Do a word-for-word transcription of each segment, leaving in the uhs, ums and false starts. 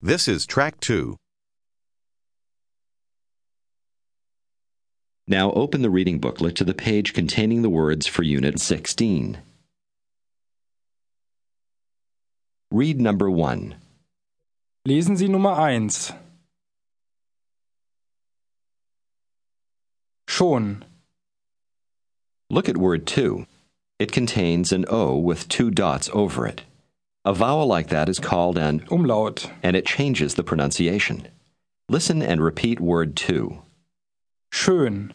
This is Track two. Now open the reading booklet to the page containing the words for Unit sixteen. Read number one. Lesen Sie Nummer eins. Schon. Look at word two. It contains an O with two dots over it. A vowel like that is called an Umlaut. and it changes the pronunciation. Listen and repeat word two. Schön.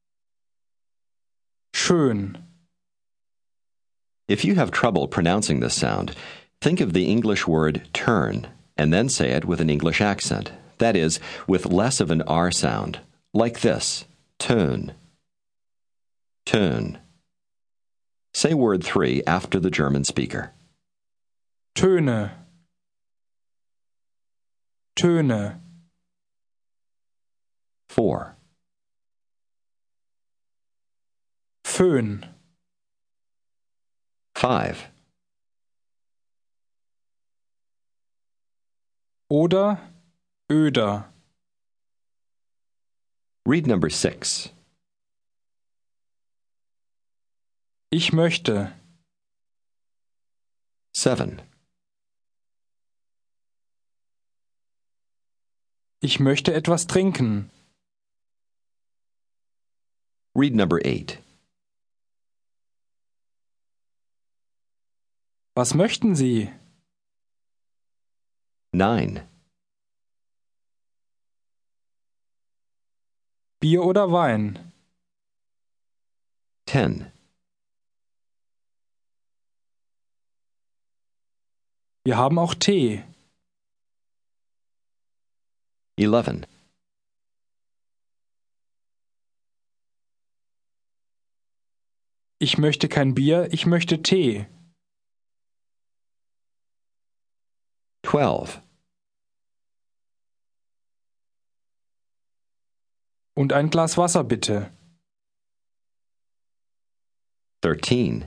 Schön. If you have trouble pronouncing this sound, think of the English word turn and then say it with an English accent. That is, with less of an R sound. Like this. Turn. Turn. Say word three after the German speaker. Töne. Töne. Four. Föhn. Five. Oder öder. Read number six. Ich möchte. Seven. Ich möchte etwas trinken. Read number eight. Was möchten Sie? Nine. Bier oder Wein? Ten. Wir haben auch Tee. Eleven. Ich möchte kein Bier, ich möchte Tee. Twelve. Und ein Glas Wasser bitte. Thirteen.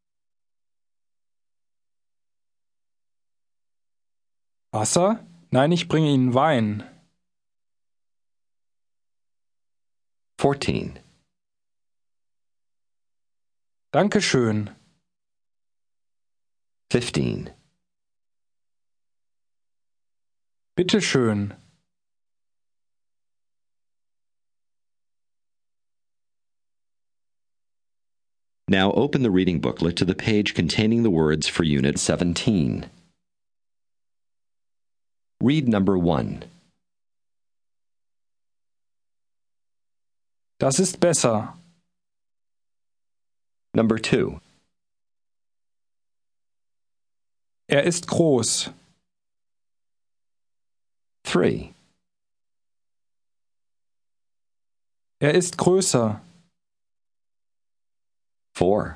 Wasser? Nein, ich bringe Ihnen Wein. Fourteen. Dankeschön. Fifteen. Bitteschön. Now open the reading booklet to the page containing the words for Unit seventeen. Read number one. Das ist besser. Number two. Er ist groß. Three. Er ist größer. Four.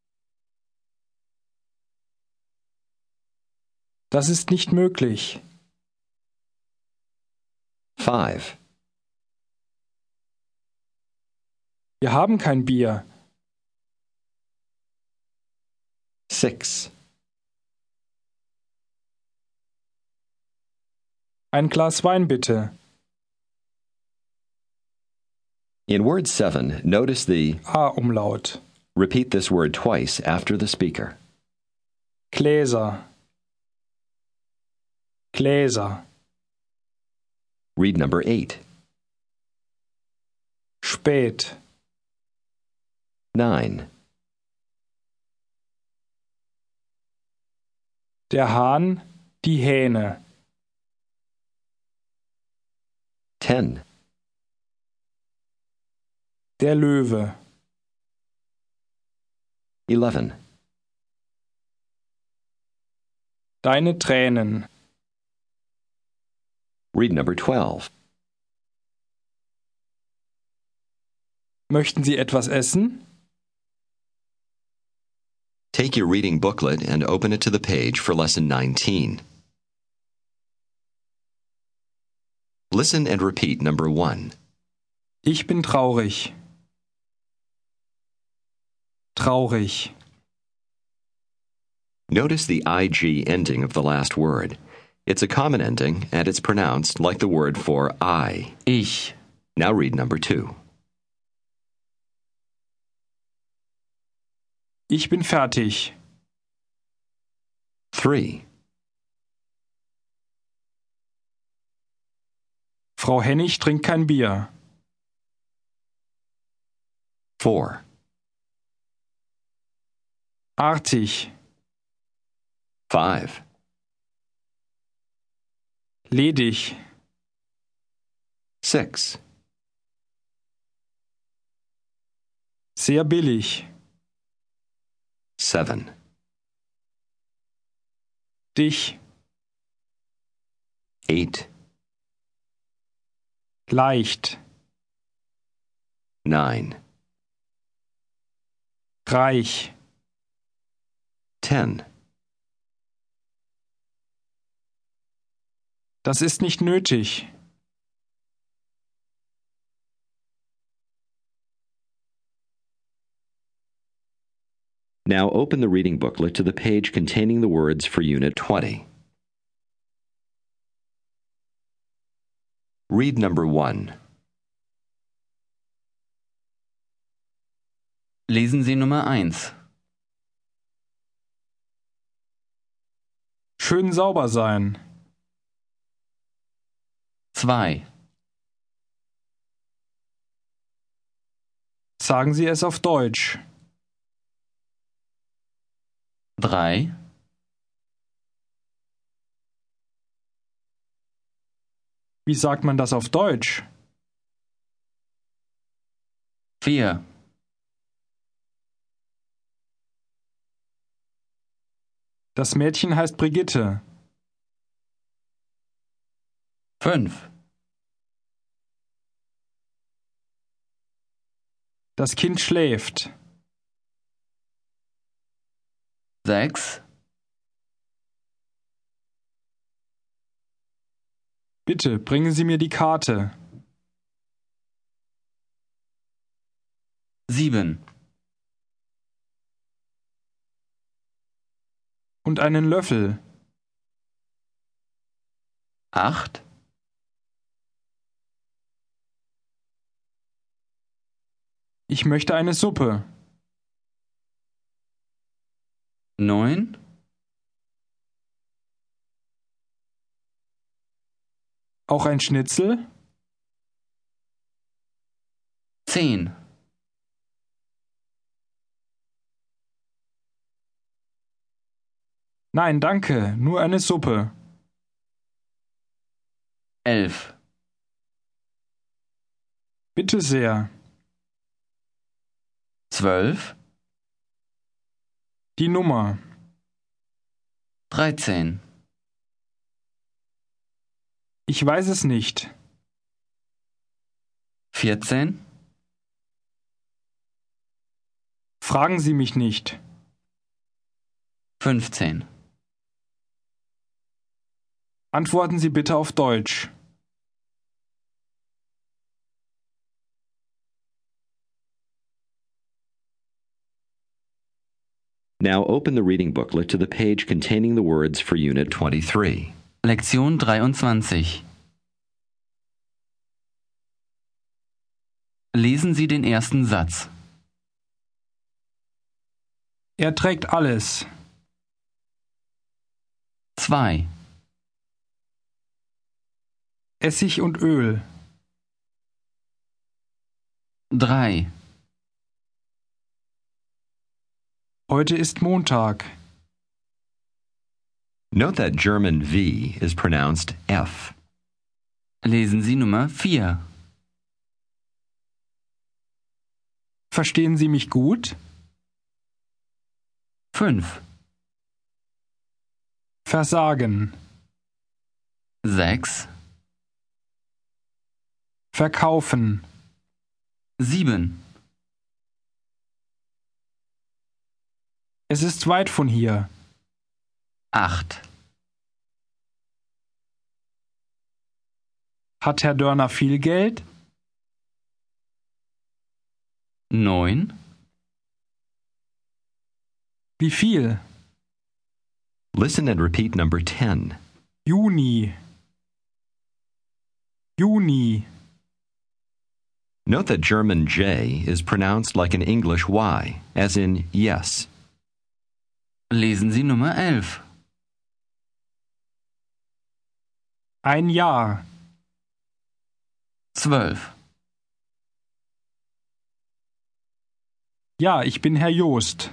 Das ist nicht möglich. Five. Wir haben kein Bier. Six. Ein Glas Wein bitte. In word seven, notice the A-Umlaut. repeat this word twice after the speaker. Gläser. Gläser. Read number eight. Spät. Nine. Der Hahn, die Hähne. Ten. Der Löwe. Eleven. Deine Tränen. Read number twelve. Möchten Sie etwas essen? Take your reading booklet and open it to the page for Lesson nineteen. Listen and repeat number one. Ich bin traurig. Traurig. Notice the ing ending of the last word. It's a common ending, and it's pronounced like the word for I. Ich. Now read number two. Ich bin fertig. Three. Frau Hennig trinkt kein Bier. Four. Artig. Five. Ledig. Six. Sehr billig. Seven. Dich. Eight. Leicht. Nine. Reich. Ten. Das ist nicht nötig. Now open the reading booklet to the page containing the words for Unit twenty. Read number one. Lesen Sie Nummer eins. Schön sauber sein. zwei. Sagen Sie es auf Deutsch. drei. Wie sagt man das auf Deutsch? vier. Das Mädchen heißt Brigitte. fünf. Das Kind schläft. sechs. Bitte, bringen Sie mir die Karte. sieben. Und einen Löffel. acht. Ich möchte eine Suppe. neun. Auch ein Schnitzel? zehn. Nein, danke, nur eine Suppe. elf. Bitte sehr. zwölf. Die Nummer. dreizehn. Ich weiß es nicht. vierzehn. Fragen Sie mich nicht. fünfzehn. Antworten Sie bitte auf Deutsch. Now open the reading booklet to the page containing the words for Unit twenty-three. Lektion dreiundzwanzig. Lesen Sie den ersten Satz. Er trägt alles. zwei. Essig und Öl. drei. Heute ist Montag. Note that German V is pronounced F. Lesen Sie Nummer vier. Verstehen Sie mich gut? fünf. Versagen. sechs. Verkaufen. sieben. Es ist weit von hier. acht. Hat Herr Dörner viel Geld? neun. Wie viel? Listen and repeat number ten. Juni, Juni. Note that German J is pronounced like an English Y, as in yes. Lesen Sie Nummer elf. Ein Jahr, zwölf. ja, ich bin Herr Joost.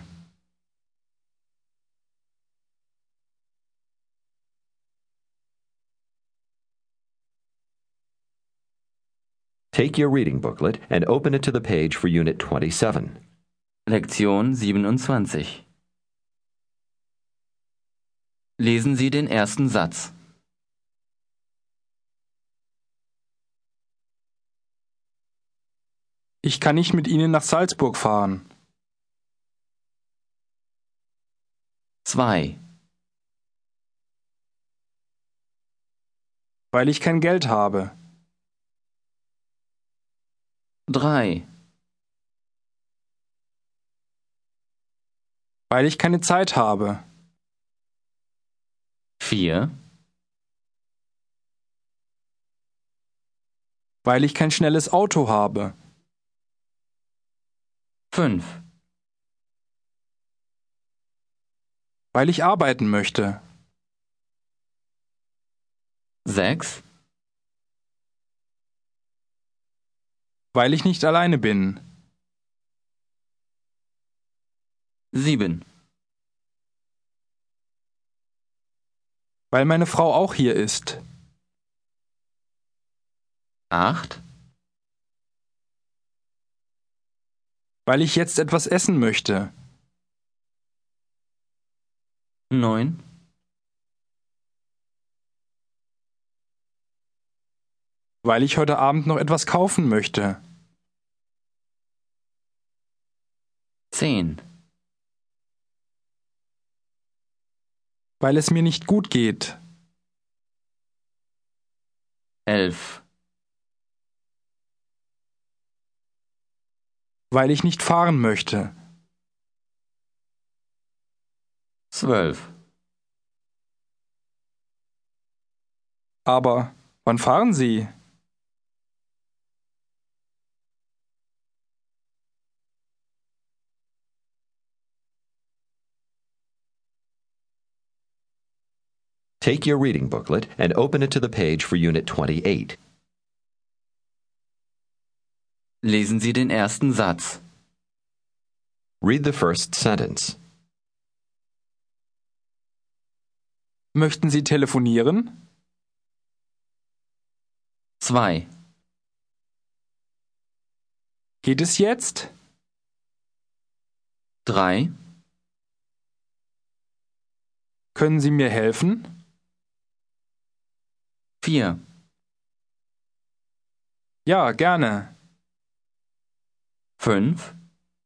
Take your reading booklet and open it to the page for Unit twenty-seven. Lektion siebenundzwanzig. Lesen Sie den ersten Satz. Ich kann nicht mit Ihnen nach Salzburg fahren. zwei. Weil ich kein Geld habe. drei. Weil ich keine Zeit habe. vier. Weil ich kein schnelles Auto habe. fünf. Weil ich arbeiten möchte. sechs. Weil ich nicht alleine bin. sieben. Weil meine Frau auch hier ist. acht. Weil ich jetzt etwas essen möchte. neun. Weil ich heute Abend noch etwas kaufen möchte. zehn. Weil es mir nicht gut geht. elf. Weil ich nicht fahren möchte. zwölf. Aber wann fahren Sie? Take your reading booklet and open it to the page for Unit twenty-eight. Lesen Sie den ersten Satz. Read the first sentence. Möchten Sie telefonieren? zwei. Geht es jetzt? drei. Können Sie mir helfen? vier. Ja, gerne. fünf.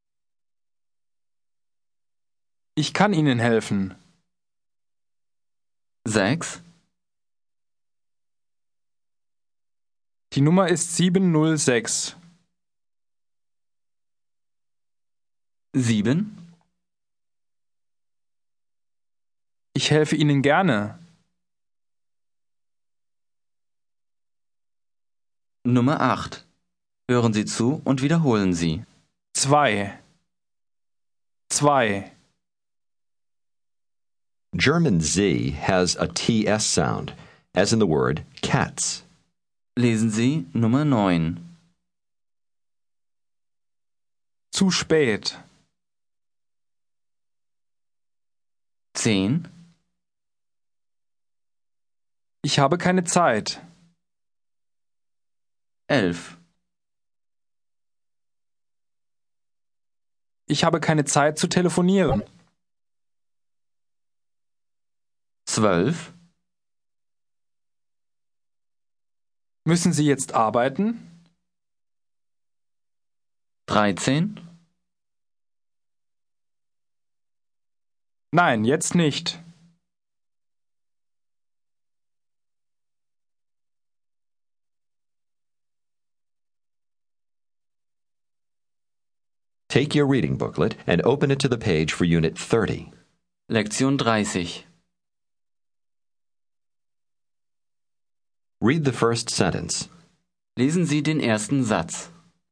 Ich kann Ihnen helfen. sechs. Die Nummer ist sieben null sechs. sieben. Ich helfe Ihnen gerne. Nummer acht. Hören Sie zu und wiederholen Sie. Zwei. Zwei. German Z has a T S sound, as in the word cats. Lesen Sie Nummer neun. Zu spät. zehn. Ich habe keine Zeit. elf. Ich habe keine Zeit zu telefonieren. zwölf. Müssen Sie jetzt arbeiten? dreizehn. Nein, jetzt nicht. Take your reading booklet and open it to the page for Unit thirty. Lektion dreißig. Read the first sentence. Lesen Sie den ersten Satz.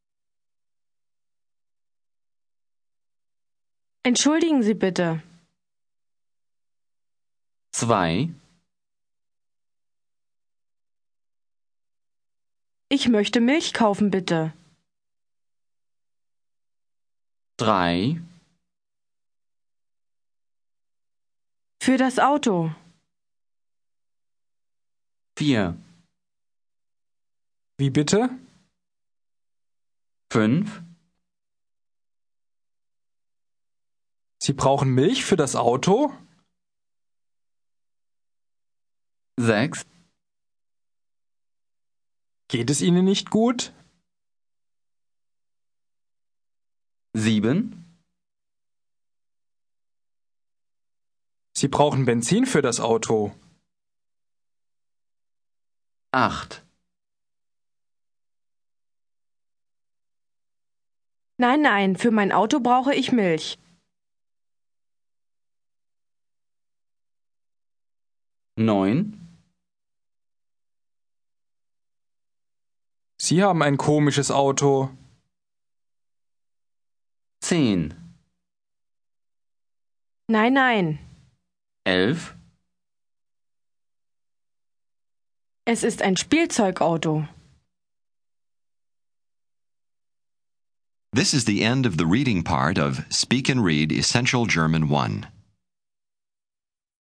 Entschuldigen Sie bitte. Zwei. Ich möchte Milch kaufen, bitte. Drei. Für das Auto. Vier. Wie bitte? Fünf. Sie brauchen Milch für das Auto? Sechs. Geht es Ihnen nicht gut? Sieben. Sie brauchen Benzin für das Auto. Acht. Nein, nein, für mein Auto brauche ich Milch. Neun. Sie haben ein komisches Auto. Zehn. Nein, nein. Elf. Es ist ein Spielzeugauto. This is the end of the reading part of Speak and Read Essential German one.